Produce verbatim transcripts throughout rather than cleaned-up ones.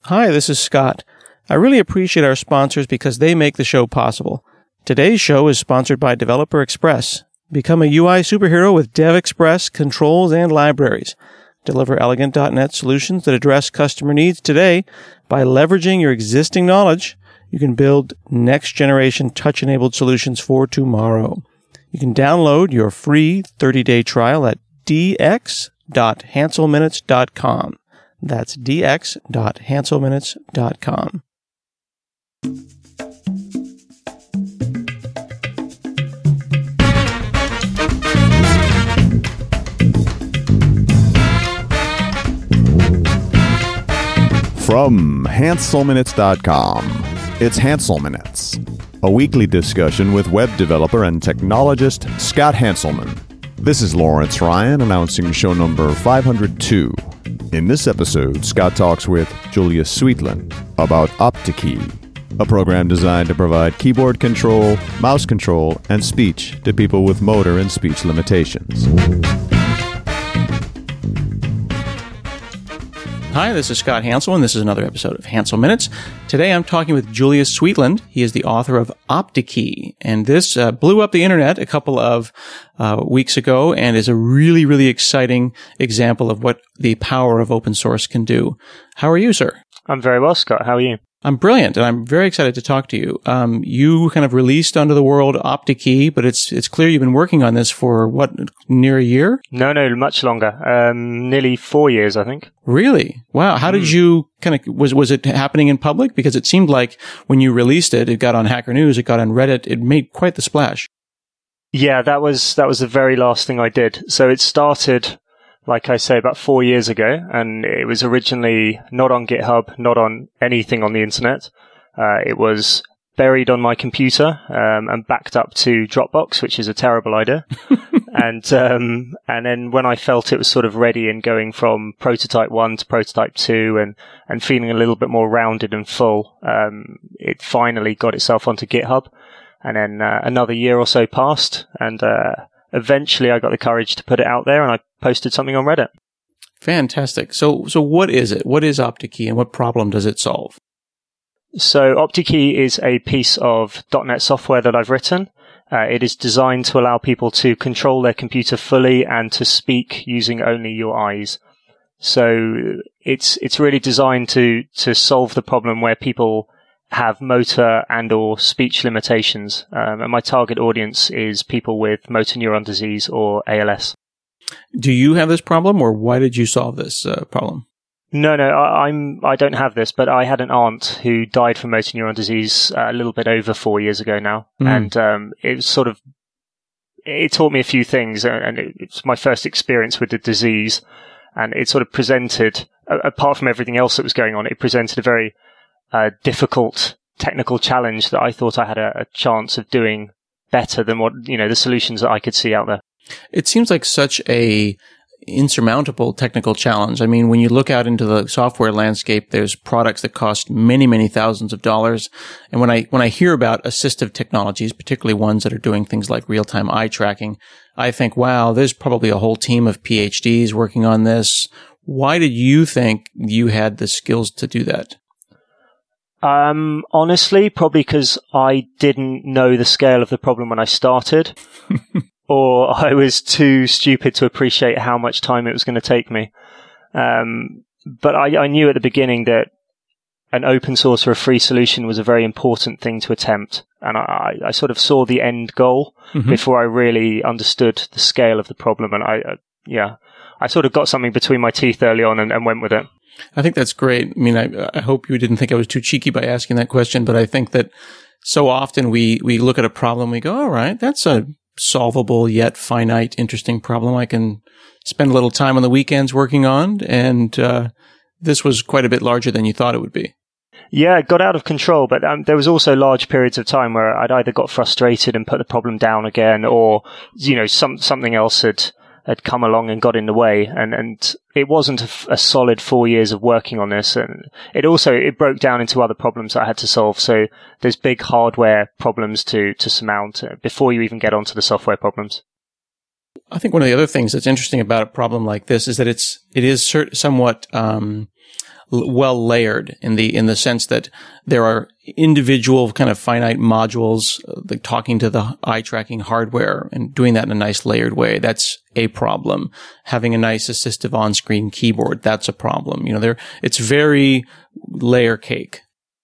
Hi, this is Scott. I really appreciate our sponsors because they make the show possible. Today's show is sponsored by Developer Express. Become a U I superhero with DevExpress controls and libraries. Deliver elegant dot net solutions that address customer needs today. By leveraging your existing knowledge, you can build next-generation touch-enabled solutions for tomorrow. You can download your free thirty-day trial at d x dot hansel minutes dot com. That's d x dot hansel minutes dot com. From hansel minutes dot com, it's Hansel Minutes, a weekly discussion with web developer and technologist Scott Hanselman. This is Lawrence Ryan announcing show number five hundred two. In this episode, Scott talks with Julius Sweetland about OptiKey, a program designed to provide keyboard control, mouse control, and speech to people with motor and speech limitations. Hi, this is Scott Hanselman. This is another episode of Hansel Minutes. Today I'm talking with Julius Sweetland. He is the author of OptiKey, and this uh, blew up the internet a couple of uh, weeks ago and is a really, really exciting example of what the power of open source can do. How are you, sir? I'm very well, Scott. How are you? I'm brilliant, and I'm very excited to talk to you. Um, you kind of released onto the world OptiKey, but it's it's clear you've been working on this for, what, near a year? No, no, much longer. Um, nearly four years, I think. Really? Wow. How mm. did you kind of, was was it happening in public? Because it seemed like when you released it, it got on Hacker News, it got on Reddit, it made quite the splash. Yeah, that was that was the very last thing I did. So it started, like I say, about four years ago, and it was originally not on GitHub, not on anything on the internet. Uh, it was buried on my computer um, and backed up to Dropbox, which is a terrible idea. and um, and then when I felt it was sort of ready and going from prototype one to prototype two, and and feeling a little bit more rounded and full, um, it finally got itself onto GitHub. And then uh, another year or so passed, and uh, eventually I got the courage to put it out there, and I posted something on Reddit. Fantastic. So so what is it? What is OptiKey, and what problem does it solve? So OptiKey is a piece of .NET software that I've written. Uh, it is designed to allow people to control their computer fully and to speak using only your eyes. So it's it's really designed to to solve the problem where people have motor and or speech limitations. Um, and my target audience is people with motor neuron disease or A L S. Do you have this problem, or why did you solve this uh, problem? No, no, I, I'm, I don't have this, but I had an aunt who died from motor neuron disease uh, a little bit over four years ago now. Mm. And um, it was sort of, it taught me a few things, and it, it's my first experience with the disease. And it sort of presented, apart from everything else that was going on, it presented a very a difficult technical challenge that I thought I had a, a chance of doing better than what, you know, the solutions that I could see out there. It seems like such a insurmountable technical challenge. I mean, when you look out into the software landscape, there's products that cost many, many thousands of dollars. And when I, when I hear about assistive technologies, particularly ones that are doing things like real-time eye tracking, I think, wow, there's probably a whole team of P H Ds working on this. Why did you think you had the skills to do that? Um, honestly, probably because I didn't know the scale of the problem when I started, or I was too stupid to appreciate how much time it was going to take me. Um, but I, I knew at the beginning that an open source or a free solution was a very important thing to attempt. And I, I sort of saw the end goal mm-hmm. before I really understood the scale of the problem. And I, uh, yeah, I sort of got something between my teeth early on and, and went with it. I think that's great. I mean, I, I hope you didn't think I was too cheeky by asking that question, but I think that so often we, we look at a problem, we go, all right, that's a solvable yet finite, interesting problem I can spend a little time on the weekends working on. And uh, this was quite a bit larger than you thought it would be. Yeah, it got out of control, but um, there was also large periods of time where I'd either got frustrated and put the problem down again, or, you know, some something else had had come along and got in the way, and and it wasn't a, a solid four years of working on this, and it also it broke down into other problems that I had to solve. So there's big hardware problems to to surmount before you even get onto the software problems. I think one of the other things that's interesting about a problem like this is that it's it is cert- somewhat um, l- well layered in the in the sense that there are individual kind of finite modules uh, like talking to the eye tracking hardware and doing that in a nice layered way. That's a problem. Having a nice assistive on-screen keyboard, that's a problem. You know, there it's very layer cake.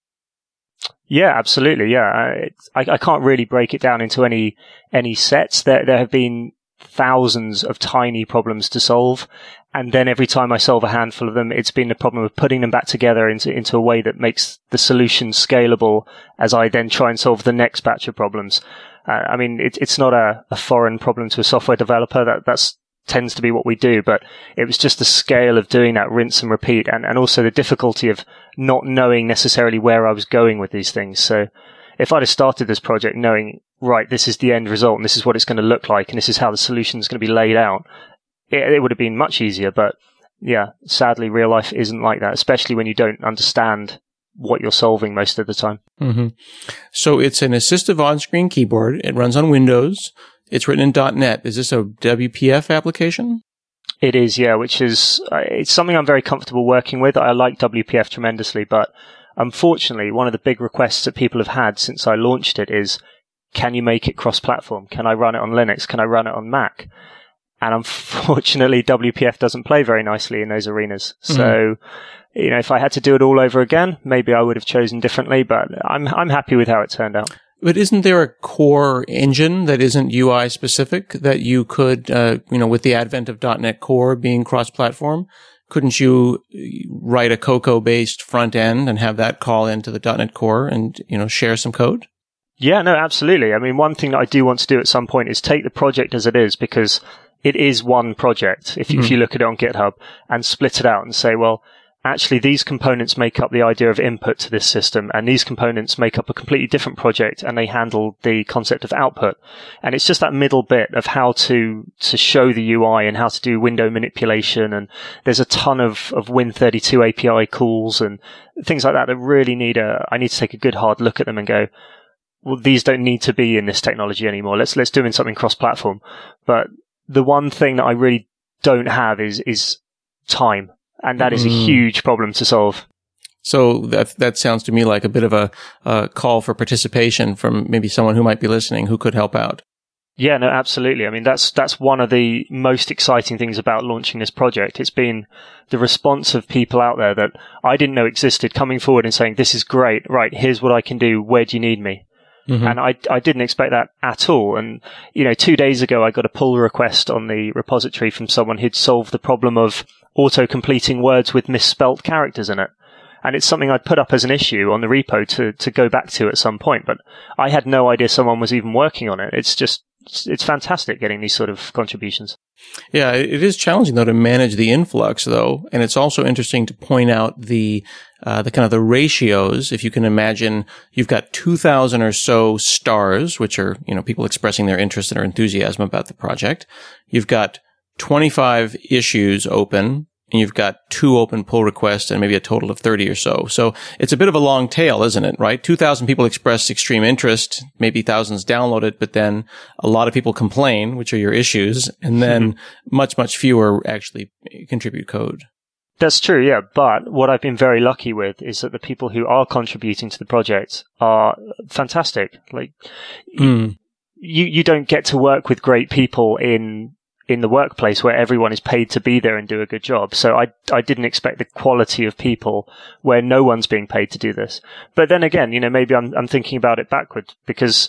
Yeah, absolutely. Yeah, I, I can't really break it down into any any sets. There there have been thousands of tiny problems to solve, and then every time I solve a handful of them, it's been the problem of putting them back together into into a way that makes the solution scalable as I then try and solve the next batch of problems. Uh, I mean, it, it's not a, a foreign problem to a software developer. That that's tends to be what we do, but it was just the scale of doing that rinse and repeat, and, and also the difficulty of not knowing necessarily where I was going with these things. So if I'd have started this project knowing, right, this is the end result and this is what it's going to look like and this is how the solution is going to be laid out, it, it would have been much easier. But yeah, sadly, real life isn't like that, especially when you don't understand what you're solving most of the time. Mm-hmm. So it's an assistive on-screen keyboard. It runs on Windows. It's written in dot net. Is this a W P F application? It is, yeah, which is, uh, it's something I'm very comfortable working with. I like W P F tremendously, but unfortunately, one of the big requests that people have had since I launched it is, can you make it cross-platform? Can I run it on Linux? Can I run it on Mac? And unfortunately, W P F doesn't play very nicely in those arenas. Mm-hmm. So, you know, if I had to do it all over again, maybe I would have chosen differently, but I'm I'm happy with how it turned out. But isn't there a core engine that isn't U I specific that you could, uh, you know, with the advent of dot net Core being cross-platform, couldn't you write a Cocoa-based front end and have that call into the dot net Core and, you know, share some code? Yeah, no, absolutely. I mean, one thing that I do want to do at some point is take the project as it is, because it is one project, if you, mm-hmm. if you look at it on GitHub, and split it out and say, well, actually, these components make up the idea of input to this system, and these components make up a completely different project, and they handle the concept of output. And it's just that middle bit of how to to show the U I and how to do window manipulation, and there's a ton of, of Win thirty-two A P I calls and things like that that really need a, I need to take a good hard look at them and go, well, these don't need to be in this technology anymore. Let's let's do them in something cross-platform. But the one thing that I really don't have is is time. And that is a huge problem to solve. So that that sounds to me like a bit of a, a call for participation from maybe someone who might be listening who could help out. Yeah, no, absolutely. I mean, that's that's one of the most exciting things about launching this project. It's been the response of people out there that I didn't know existed coming forward and saying, this is great. Right, here's what I can do. Where do you need me? Mm-hmm. And I, I didn't expect that at all. And, you know, two days ago, I got a pull request on the repository from someone who'd solved the problem of auto-completing words with misspelt characters in it. And it's something I'd put up as an issue on the repo to, to go back to at some point. But I had no idea someone was even working on it. It's just, it's, it's fantastic getting these sort of contributions. Yeah, it is challenging, though, to manage the influx, though. And it's also interesting to point out the uh, the kind of the ratios. If you can imagine, you've got two thousand or so stars, which are, you know, people expressing their interest and their enthusiasm about the project. You've got twenty-five issues open, and you've got two open pull requests and maybe a total of thirty or so. So it's a bit of a long tail, isn't it, right? two thousand people express extreme interest, maybe thousands download it, but then a lot of people complain, which are your issues, and then much, much fewer actually contribute code. That's true, yeah. But what I've been very lucky with is that the people who are contributing to the project are fantastic. Like, mm. you, you don't get to work with great people in in the workplace where everyone is paid to be there and do a good job. So I, I didn't expect the quality of people where no one's being paid to do this. But then again, you know, maybe I'm, I'm thinking about it backward, because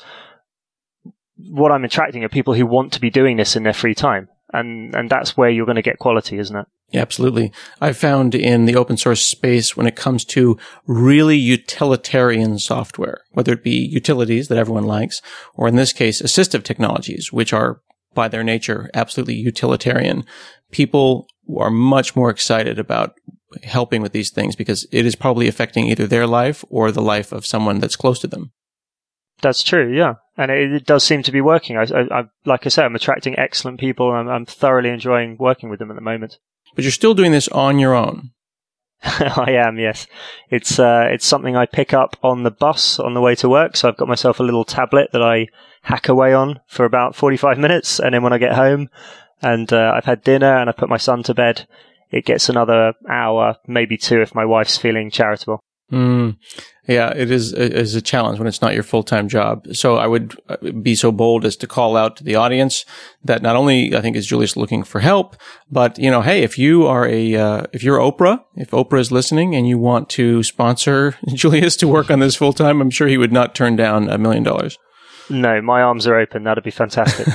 what I'm attracting are people who want to be doing this in their free time. And, and that's where you're going to get quality, isn't it? Yeah, absolutely. I've found in the open source space, when it comes to really utilitarian software, whether it be utilities that everyone likes, or in this case, assistive technologies, which are by their nature absolutely utilitarian, people are much more excited about helping with these things because it is probably affecting either their life or the life of someone that's close to them. That's true, yeah. And it, it does seem to be working. I, I, I, like I said, I'm attracting excellent people, and I'm, I'm thoroughly enjoying working with them at the moment. But you're still doing this on your own. I am, yes. It's uh, it's something I pick up on the bus on the way to work. So I've got myself a little tablet that I hack away on for about forty-five minutes. And then when I get home and uh, I've had dinner and I put my son to bed, it gets another hour, maybe two if my wife's feeling charitable. Mm. Yeah, it is, it is a challenge when it's not your full-time job. So I would be so bold as to call out to the audience that not only I think is Julius looking for help, but, you know, hey, if you are a, uh, if you're Oprah, if Oprah is listening and you want to sponsor Julius to work on this full-time, I'm sure he would not turn down a million dollars. No, my arms are open. That'd be fantastic.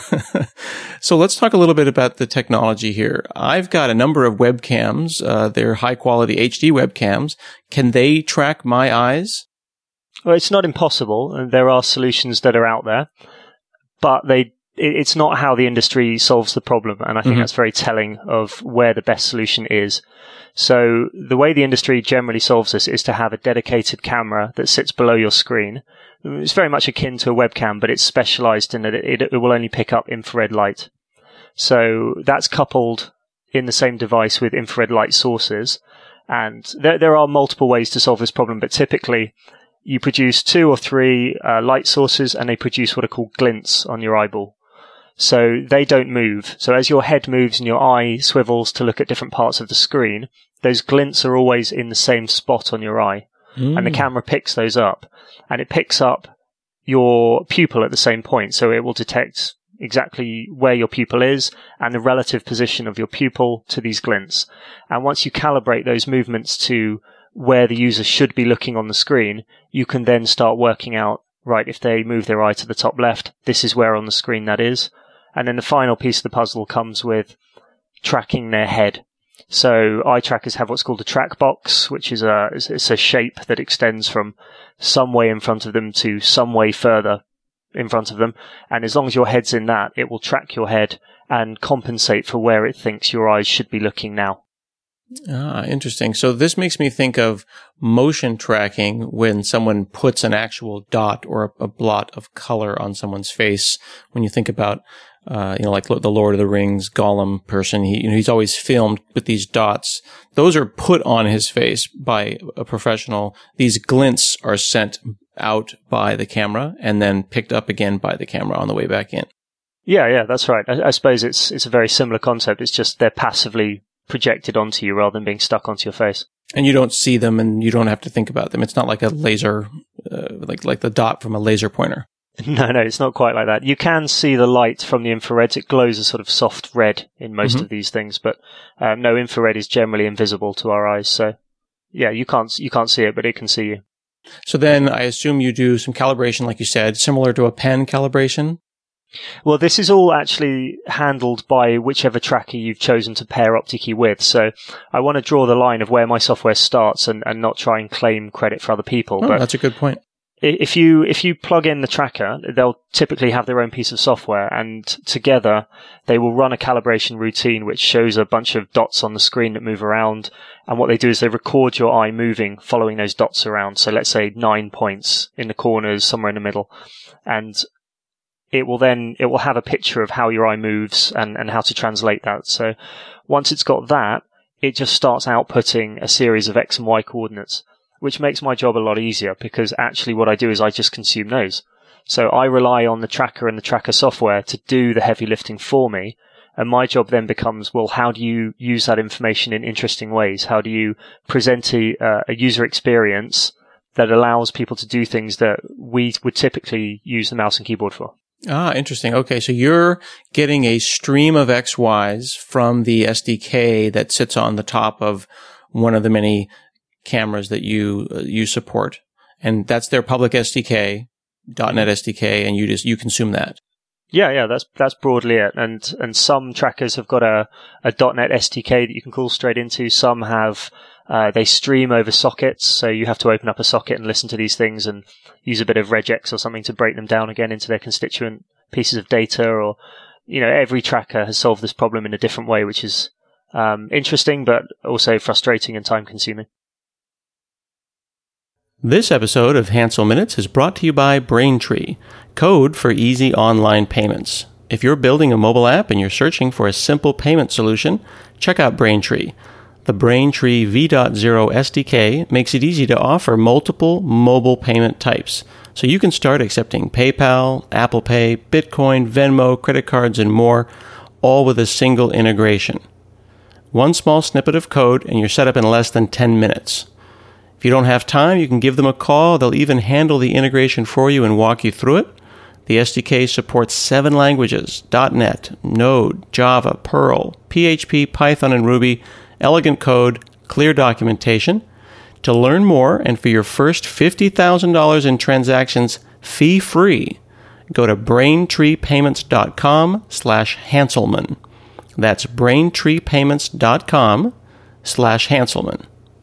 So let's talk a little bit about the technology here. I've got a number of webcams. Uh, they're high quality H D webcams. Can they track my eyes? Well, it's not impossible, and there are solutions that are out there, but they it's not how the industry solves the problem, and I think mm-hmm. that's very telling of where the best solution is. So the way the industry generally solves this is to have a dedicated camera that sits below your screen. It's very much akin to a webcam, but it's specialized in that it, it will only pick up infrared light. So that's coupled in the same device with infrared light sources. And there, there are multiple ways to solve this problem, but typically you produce two or three uh, light sources and they produce what are called glints on your eyeball. So they don't move. So as your head moves and your eye swivels to look at different parts of the screen, those glints are always in the same spot on your eye. Mm. And the camera picks those up. And it picks up your pupil at the same point. So it will detect exactly where your pupil is and the relative position of your pupil to these glints. And once you calibrate those movements to where the user should be looking on the screen, you can then start working out, right, if they move their eye to the top left, this is where on the screen that is. And then the final piece of the puzzle comes with tracking their head. So eye trackers have what's called a track box, which is a, it's a shape that extends from some way in front of them to some way further in front of them. And as long as your head's in that, it will track your head and compensate for where it thinks your eyes should be looking now. Ah, interesting. So this makes me think of motion tracking when someone puts an actual dot or a, a blot of color on someone's face. When you think about, uh, you know, like the Lord of the Rings Gollum person, he, you know, he's always filmed with these dots. Those are put on his face by a professional. These glints are sent out by the camera and then picked up again by the camera on the way back in. Yeah, yeah, that's right. I, I suppose it's it's a very similar concept. It's just they're passively projected onto you rather than being stuck onto your face. And you don't see them and you don't have to think about them. It's not like a laser, uh, like like the dot from a laser pointer. No, no, it's not quite like that. You can see the light from the infrared. It glows a sort of soft red in most mm-hmm. of these things, but um, no, infrared is generally invisible to our eyes. So yeah, you can't you can't see it, but it can see you. So then I assume you do some calibration, like you said, similar to a pen calibration? Well, this is all actually handled by whichever tracker you've chosen to pair OptiKey with. So I want to draw the line of where my software starts and, and not try and claim credit for other people. Oh, but that's a good point. If you if you plug in the tracker, they'll typically have their own piece of software, and together they will run a calibration routine which shows a bunch of dots on the screen that move around. And what they do is they record your eye moving following those dots around. So let's say nine points in the corners, somewhere in the middle. And it will then, it will have a picture of how your eye moves and, and how to translate that. So once it's got that, it just starts outputting a series of X and Y coordinates, which makes my job a lot easier because actually what I do is I just consume those. So I rely on the tracker and the tracker software to do the heavy lifting for me. And my job then becomes, well, how do you use that information in interesting ways? How do you present a, uh, a user experience that allows people to do things that we would typically use the mouse and keyboard for? Ah, interesting. Okay, so you're getting a stream of X Ys from the S D K that sits on the top of one of the many cameras that you uh, you support, and that's their public S D K, .NET S D K, and you just you consume that. Yeah, yeah, that's that's broadly it. And and some trackers have got a a .NET S D K that you can call straight into. Some have uh, they stream over sockets, so you have to open up a socket and listen to these things and use a bit of regex or something to break them down again into their constituent pieces of data. Or, you know, every tracker has solved this problem in a different way, which is um, interesting, but also frustrating and time-consuming. This episode of Hansel Minutes is brought to you by Braintree, code for easy online payments. If you're building a mobile app and you're searching for a simple payment solution, check out Braintree. The Braintree V zero S D K makes it easy to offer multiple mobile payment types, so you can start accepting PayPal, Apple Pay, Bitcoin, Venmo, credit cards, and more, all with a single integration. One small snippet of code, and you're set up in less than ten minutes. If you don't have time, you can give them a call. They'll even handle the integration for you and walk you through it. The S D K supports seven languages: dot net, Node, Java, Perl, P H P, Python, and Ruby, elegant code, clear documentation. To learn more and for your first fifty thousand dollars in transactions fee-free, go to braintreepayments.com slash Hanselman. That's braintreepayments.com slash Hanselman.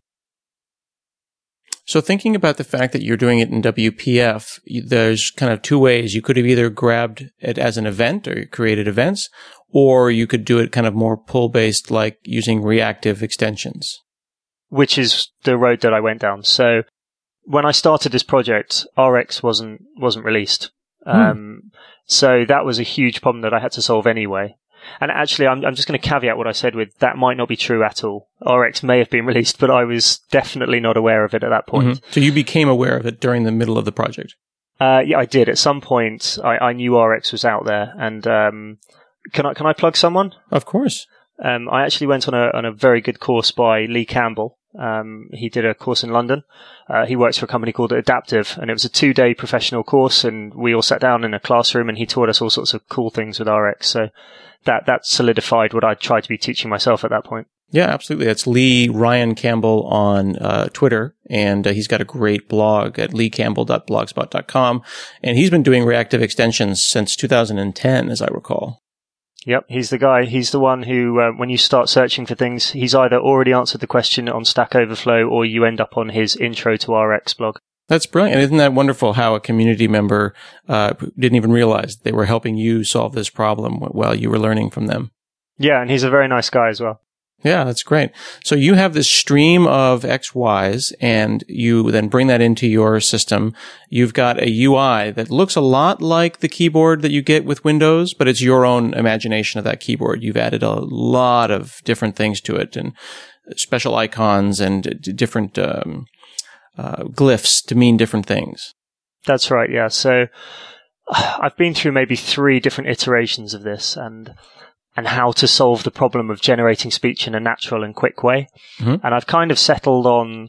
So thinking about the fact that you're doing it in W P F, there's kind of two ways. You could have either grabbed it as an event or created events, or you could do it kind of more pull-based, like using reactive extensions. Which is the road that I went down. So when I started this project, R X wasn't wasn't released. Hmm. Um, so that was a huge problem that I had to solve anyway. And actually, I'm, I'm just going to caveat what I said with that might not be true at all. R X may have been released, but I was definitely not aware of it at that point. Mm-hmm. So you became aware of it during the middle of the project? Uh, yeah, I did. At some point, I, I knew R X was out there. And um, can I can I plug someone? Of course. Um, I actually went on a on a very good course by Lee Campbell. Um, he did a course in London. Uh, he works for a company called Adaptive, and it was a two-day professional course, and we all sat down in a classroom, and he taught us all sorts of cool things with R X. So that that solidified what I tried to be teaching myself at that point. Yeah, absolutely. That's Lee Ryan Campbell on uh, Twitter, and uh, he's got a great blog at lee campbell dot blogspot dot com, and he's been doing reactive extensions since two thousand ten, as I recall. Yep, he's the guy. He's the one who, uh, when you start searching for things, he's either already answered the question on Stack Overflow or you end up on his Intro to R X blog. That's brilliant. Isn't that wonderful how a community member uh, didn't even realize they were helping you solve this problem while you were learning from them? Yeah, and he's a very nice guy as well. Yeah, that's great. So you have this stream of X Ys, and you then bring that into your system. You've got a U I that looks a lot like the keyboard that you get with Windows, but it's your own imagination of that keyboard. You've added a lot of different things to it, and special icons and different um, uh, glyphs to mean different things. That's right, yeah. So I've been through maybe three different iterations of this, and and how to solve the problem of generating speech in a natural and quick way. Mm-hmm. And I've kind of settled on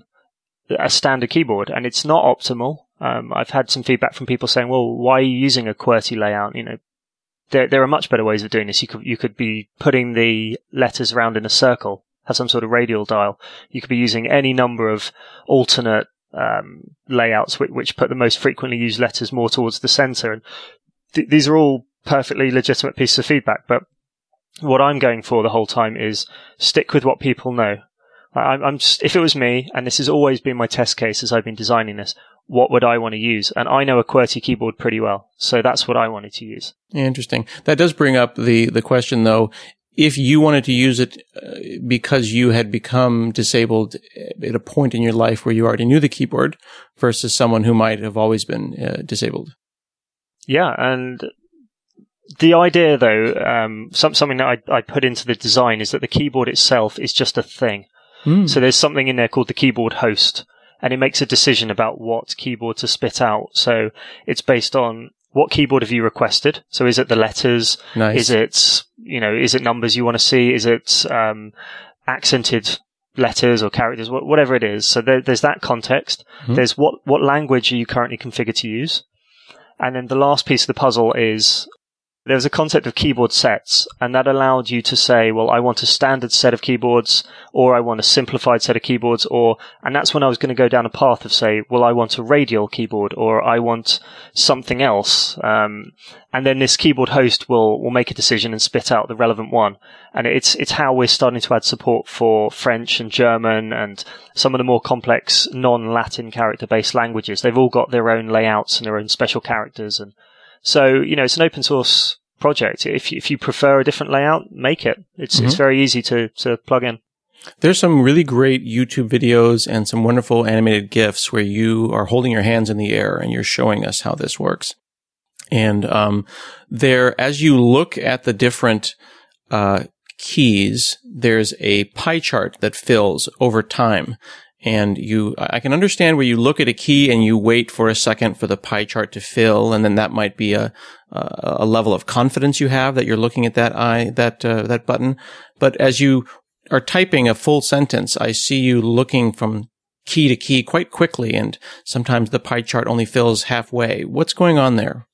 a standard keyboard, and it's not optimal. Um, I've had some feedback from people saying, well, why are you using a QWERTY layout? You know, there, there are much better ways of doing this. You could, you could be putting the letters around in a circle, have some sort of radial dial. You could be using any number of alternate um, layouts which, which put the most frequently used letters more towards the center. And th- these are all perfectly legitimate pieces of feedback, but what I'm going for the whole time is stick with what people know. I'm, I'm just, if it was me, and this has always been my test case as I've been designing this, what would I want to use? And I know a QWERTY keyboard pretty well, so that's what I wanted to use. Interesting. That does bring up the, the question, though. If you wanted to use it uh, because you had become disabled at a point in your life where you already knew the keyboard versus someone who might have always been uh, disabled. Yeah, and the idea, though, um, some, something that I, I put into the design is that the keyboard itself is just a thing. Mm. So there's something in there called the keyboard host, and it makes a decision about what keyboard to spit out. So it's based on what keyboard have you requested. So is it the letters? Nice. Is it, you know, is it numbers you want to see? Is it um, accented letters or characters? Whatever it is. So there, there's that context. Mm. There's what, what language are you currently configured to use? And then the last piece of the puzzle is there's a concept of keyboard sets, and that allowed you to say, well, I want a standard set of keyboards, or I want a simplified set of keyboards, or, and that's when I was going to go down a path of say, well, I want a radial keyboard, or I want something else. Um, and then this keyboard host will, will make a decision and spit out the relevant one. And it's, it's how we're starting to add support for French and German and some of the more complex non-Latin character-based languages. They've all got their own layouts and their own special characters, and so, you know, it's an open source project. If you, if you prefer a different layout, make it. It's mm-hmm. it's very easy to, to plug in. There's some really great YouTube videos and some wonderful animated GIFs where you are holding your hands in the air and you're showing us how this works. And um, there, as you look at the different uh, keys, there's a pie chart that fills over time. And you, I can understand where you look at a key and you wait for a second for the pie chart to fill, and then that might be a a level of confidence you have that you're looking at that eye, that uh, that button. But as you are typing a full sentence, I see you looking from key to key quite quickly, and sometimes the pie chart only fills halfway. What's going on there?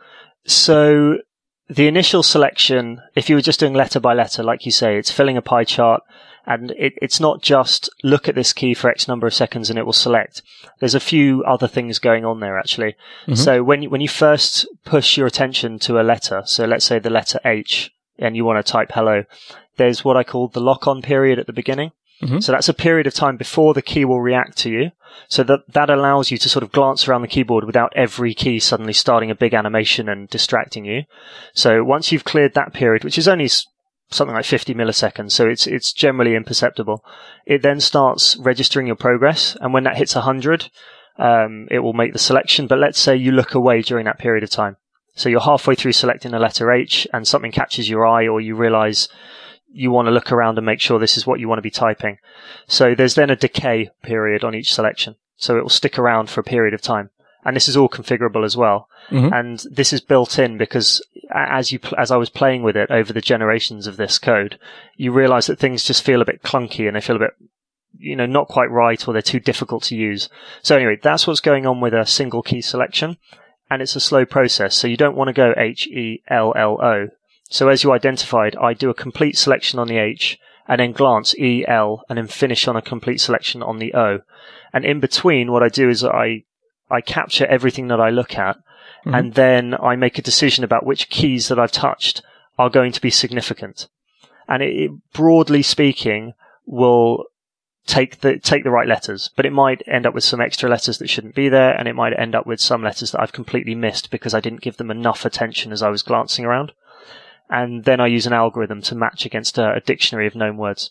So the initial selection, if you were just doing letter by letter, like you say, it's filling a pie chart, and it, it's not just look at this key for X number of seconds and it will select. There's a few other things going on there, actually. Mm-hmm. So when you, when you first push your attention to a letter, so let's say the letter H, and you want to type hello, there's what I call the lock-on period at the beginning. Mm-hmm. So that's a period of time before the key will react to you. So that, that allows you to sort of glance around the keyboard without every key suddenly starting a big animation and distracting you. So once you've cleared that period, which is only something like fifty milliseconds, so it's, it's generally imperceptible, it then starts registering your progress. And when that hits one hundred, um, it will make the selection. But let's say you look away during that period of time. So you're halfway through selecting the letter H and something catches your eye, or you realize you want to look around and make sure this is what you want to be typing. So there's then a decay period on each selection. So it will stick around for a period of time. And this is all configurable as well. Mm-hmm. And this is built in because as you, as I was playing with it over the generations of this code, you realize that things just feel a bit clunky and they feel a bit, you know, not quite right, or they're too difficult to use. So anyway, that's what's going on with a single key selection. And it's a slow process. So you don't want to go H E L L O. So as you identified, I do a complete selection on the H and then glance E, L, and then finish on a complete selection on the O. And in between, what I do is I, I capture everything that I look at, mm-hmm. and then I make a decision about which keys that I've touched are going to be significant. And it, it broadly speaking, will take the, take the right letters, but it might end up with some extra letters that shouldn't be there, and it might end up with some letters that I've completely missed because I didn't give them enough attention as I was glancing around. And then I use an algorithm to match against a, a dictionary of known words.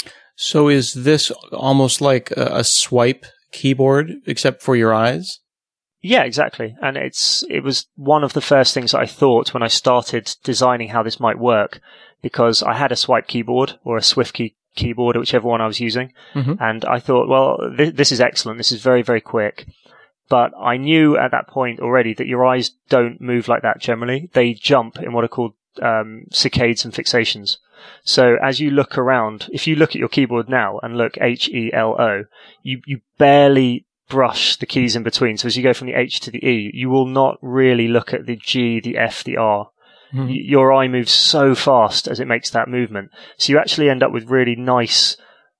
So is this almost like a, a swipe keyboard, except for your eyes? Yeah, exactly. And it's it was one of the first things that I thought when I started designing how this might work, because I had a swipe keyboard or a SwiftKey keyboard, or whichever one I was using. Mm-hmm. And I thought, well, th- this is excellent. This is very, very quick. But I knew at that point already that your eyes don't move like that generally. They jump in what are called um, saccades and fixations. So as you look around, if you look at your keyboard now and look H E L O, you, you barely brush the keys in between. So as you go from the H to the E, you will not really look at the G, the F, the R. Mm-hmm. Y- your eye moves so fast as it makes that movement. So you actually end up with really nice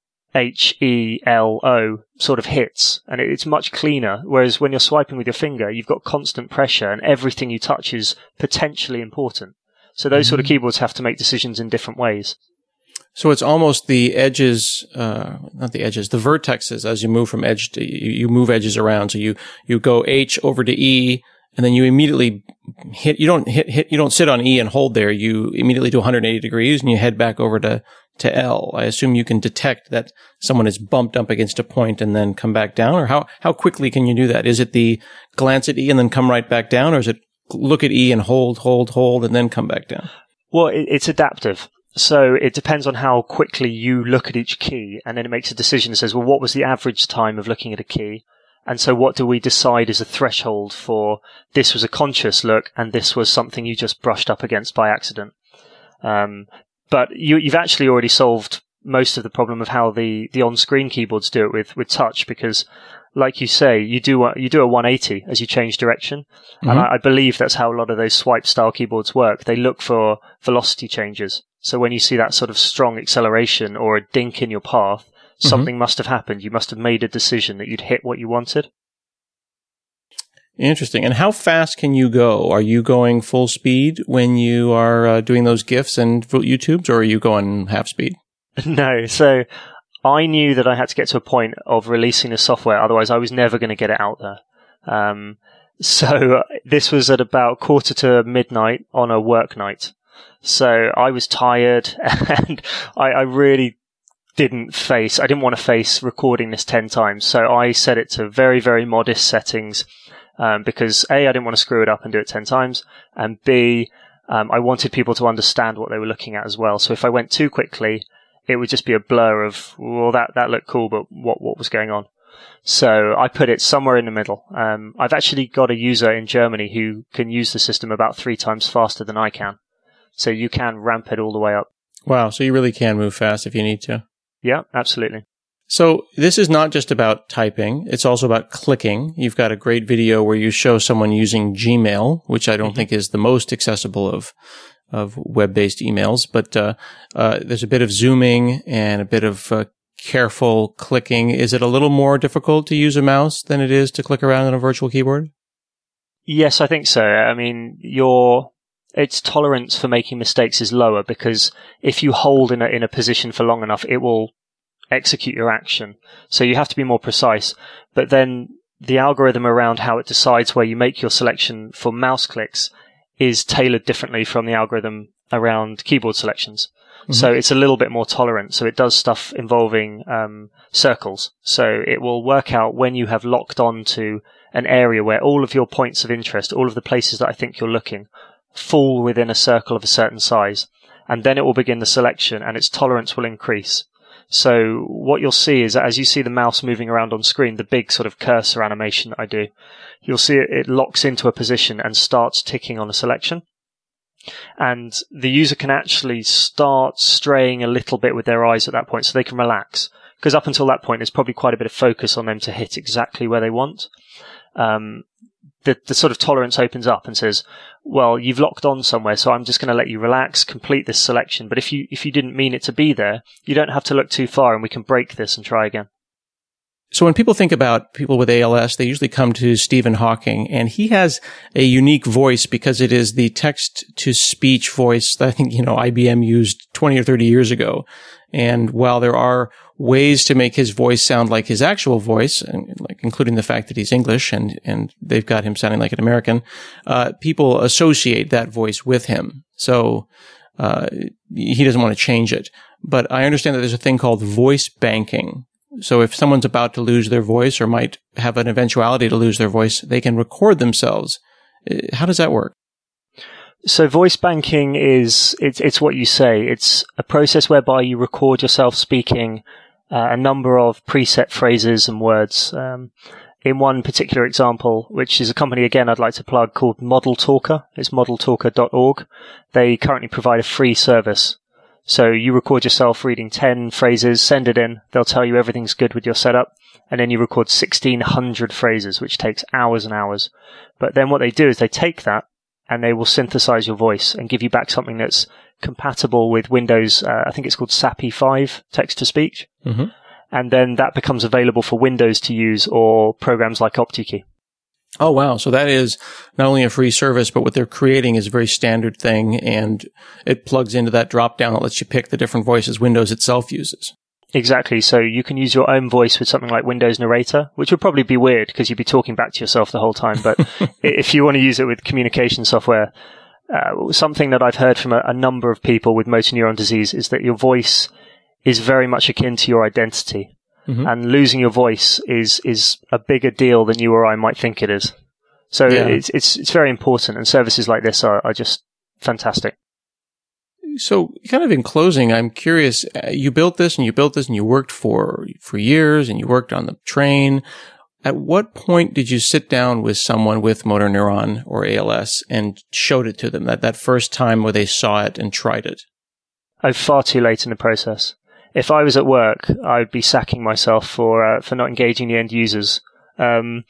H E L O sort of hits, and it's much cleaner. Whereas when you're swiping with your finger, you've got constant pressure and everything you touch is potentially important. So those mm-hmm. sort of keyboards have to make decisions in different ways. So it's almost the edges, uh, not the edges, the vertexes as you move from edge to, you, you move edges around. So you, you go H over to E, and then you immediately hit, you don't hit, hit, you don't sit on E and hold there. You immediately do one hundred eighty degrees and you head back over to, to L. I assume you can detect that someone is bumped up against a point and then come back down, or how, how quickly can you do that? Is it the glance at E and then come right back down, or is it look at E and hold, hold, hold, and then come back down? Well, it, it's adaptive. So it depends on how quickly you look at each key, and then it makes a decision that says, well, what was the average time of looking at a key? And so what do we decide is a threshold for this was a conscious look and this was something you just brushed up against by accident? Um, but you, you've actually already solved most of the problem of how the, the on-screen keyboards do it with, with touch, because like you say, you do a, you do a one eighty as you change direction. Mm-hmm. And I, I believe that's how a lot of those swipe style keyboards work. They look for velocity changes. So when you see that sort of strong acceleration or a dink in your path, mm-hmm. something must have happened. You must have made a decision that you'd hit what you wanted. Interesting. And how fast can you go? Are you going full speed when you are uh, doing those GIFs and YouTubes, or are you going half speed? No. So I knew that I had to get to a point of releasing the software. Otherwise, I was never going to get it out there. Um, so this was at about quarter to midnight on a work night. So I was tired and I, I really didn't face, I didn't want to face recording this ten times. So I set it to very, very modest settings, um, because A, I didn't want to screw it up and do it ten times. And B, um, I wanted people to understand what they were looking at as well. So if I went too quickly, it would just be a blur of, well, that, that looked cool, but what, what was going on? So I put it somewhere in the middle. Um, I've actually got a user in Germany who can use the system about three times faster than I can. So you can ramp it all the way up. Wow. So you really can move fast if you need to. Yeah, absolutely. So this is not just about typing. It's also about clicking. You've got a great video where you show someone using Gmail, which I don't mm-hmm. think is the most accessible of of web-based emails. But uh, uh, there's a bit of zooming and a bit of uh, careful clicking. Is it a little more difficult to use a mouse than it is to click around on a virtual keyboard? Yes, I think so. I mean, your its tolerance for making mistakes is lower because if you hold in a in a position for long enough, it will execute your action. So you have to be more precise. But then the algorithm around how it decides where you make your selection for mouse clicks is tailored differently from the algorithm around keyboard selections. Mm-hmm. So it's a little bit more tolerant. So it does stuff involving um, circles. So it will work out when you have locked on to an area where all of your points of interest, all of the places that I think you're looking, fall within a circle of a certain size. And then it will begin the selection and its tolerance will increase. So what you'll see is that as you see the mouse moving around on screen, the big sort of cursor animation that I do, you'll see it, it locks into a position and starts ticking on a selection. And the user can actually start straying a little bit with their eyes at that point so they can relax. Because up until that point, there's probably quite a bit of focus on them to hit exactly where they want. Um, the, the sort of tolerance opens up and says, well, you've locked on somewhere, so I'm just going to let you relax, complete this selection. But if you if you didn't mean it to be there, you don't have to look too far and we can break this and try again. So when people think about people with A L S, they usually come to Stephen Hawking, and he has a unique voice because it is the text-to-speech voice that I think, you know, I B M used twenty or thirty years ago. And while there are ways to make his voice sound like his actual voice, and like including the fact that he's English and, and they've got him sounding like an American, uh, people associate that voice with him. So, uh, he doesn't want to change it. But I understand that there's a thing called voice banking. So if someone's about to lose their voice or might have an eventuality to lose their voice, they can record themselves. How does that work? So voice banking is, it's, it's what you say. It's a process whereby you record yourself speaking uh, a number of preset phrases and words. Um, in one particular example, which is a company, again, I'd like to plug, called Model Talker. It's model talker dot org. They currently provide a free service. So you record yourself reading ten phrases, send it in. They'll tell you everything's good with your setup. And then you record sixteen hundred phrases, which takes hours and hours. But then what they do is they take that and they will synthesize your voice and give you back something that's compatible with Windows. Uh, I think it's called S A P I five, text-to-speech. Mm-hmm. And then that becomes available for Windows to use or programs like OptiKey. Oh, wow. So that is not only a free service, but what they're creating is a very standard thing, and it plugs into that drop-down that lets you pick the different voices Windows itself uses. Exactly. So you can use your own voice with something like Windows Narrator, which would probably be weird because you'd be talking back to yourself the whole time. But if you want to use it with communication software, uh, something that I've heard from a, a number of people with motor neuron disease is that your voice is very much akin to your identity. Mm-hmm. And losing your voice is is a bigger deal than you or I might think it is. So yeah. it's it's it's very important, and services like this are, are just fantastic. So, kind of in closing, I'm curious. Uh, you built this, and you built this, and you worked for for years, and you worked on the train. At what point did you sit down with someone with motor neuron or A L S and showed it to them? That that first time where they saw it and tried it? I'm far too late in the process. If I was at work, I'd be sacking myself for uh, for not engaging the end users. Um,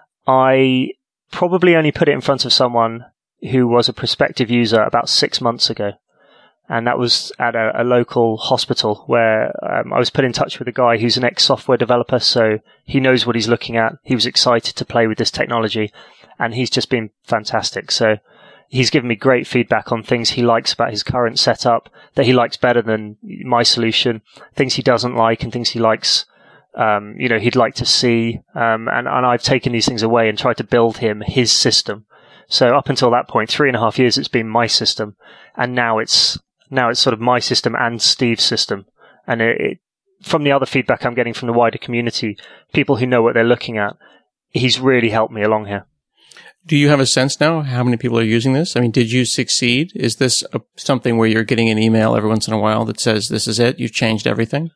I probably only put it in front of someone who was a prospective user about six months ago. And that was at a, a local hospital where um, I was put in touch with a guy who's an ex-software developer, so he knows what he's looking at. He was excited to play with this technology, and he's just been fantastic. So he's given me great feedback on things he likes about his current setup, that he likes better than my solution, things he doesn't like and things he likes, um, you know, he'd like to see. Um, and, and I've taken these things away and tried to build him his system. So up until that point, three and a half years, it's been my system. And now it's, now it's sort of my system and Steve's system. And it, it, from the other feedback I'm getting from the wider community, people who know what they're looking at, he's really helped me along here. Do you have a sense now how many people are using this? I mean, did you succeed? Is this a, something where you're getting an email every once in a while that says, this is it, you've changed everything?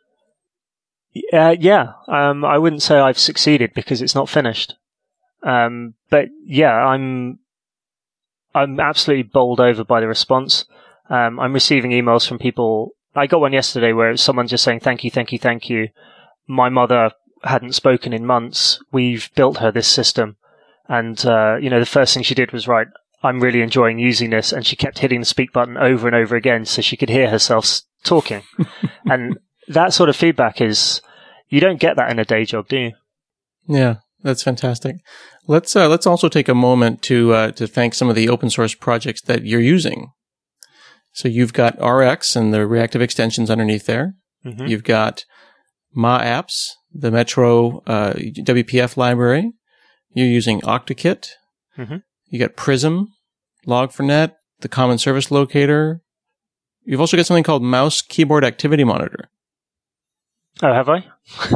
Uh, yeah, um, I wouldn't say I've succeeded because it's not finished. Um, but yeah, I'm, I'm absolutely bowled over by the response. Um, I'm receiving emails from people I got one yesterday where it was someone just saying, thank you, thank you, thank you. My mother hadn't spoken in months. We've built her this system. And, uh, you know, the first thing she did was write, I'm really enjoying using this. And she kept hitting the speak button over and over again so she could hear herself talking. And that sort of feedback is, you don't get that in a day job, do you? Yeah, that's fantastic. Let's uh, let's also take a moment to uh, to thank some of the open source projects that you're using. So you've got R X and the reactive extensions underneath there. Mm-hmm. You've got MaApps, the Metro uh, W P F library. You're using OctaKit. Mm-hmm. You got Prism, Log four net, the Common Service Locator. You've also got something called Mouse Keyboard Activity Monitor. Oh, have I?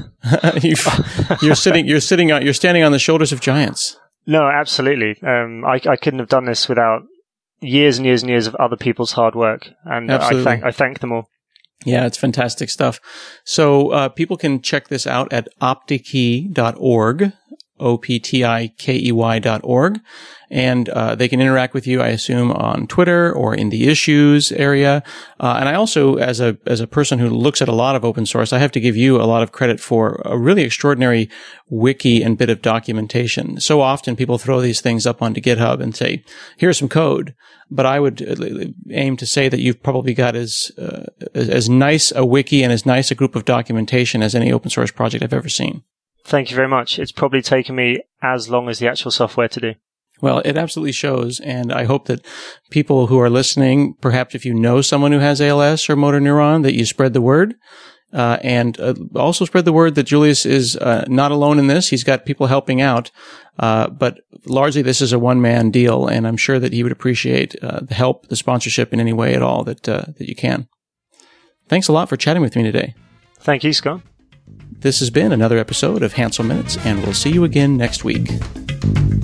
you're sitting. You're sitting. On, you're standing on the shoulders of giants. No, absolutely. Um, I, I couldn't have done this without years and years and years of other people's hard work, and absolutely. I thank I thank them all. Yeah, it's fantastic stuff. So uh, people can check this out at optikey dot org, O P T I K E Y dot org. And uh, they can interact with you, I assume, on Twitter or in the issues area. Uh, and I also, as a as a person who looks at a lot of open source, I have to give you a lot of credit for a really extraordinary wiki and bit of documentation. So often people throw these things up onto GitHub and say, here's some code. But I would aim to say that you've probably got as, uh, as as nice a wiki and as nice a group of documentation as any open source project I've ever seen. Thank you very much. It's probably taken me as long as the actual software to do. Well, it absolutely shows, and I hope that people who are listening, perhaps if you know someone who has A L S or motor neuron, that you spread the word, uh, and uh, also spread the word that Julius is uh, not alone in this. He's got people helping out, uh, but largely this is a one-man deal, and I'm sure that he would appreciate uh, the help, the sponsorship in any way at all that uh, that you can. Thanks a lot for chatting with me today. Thank you, Scott. This has been another episode of Hansel Minutes, and we'll see you again next week.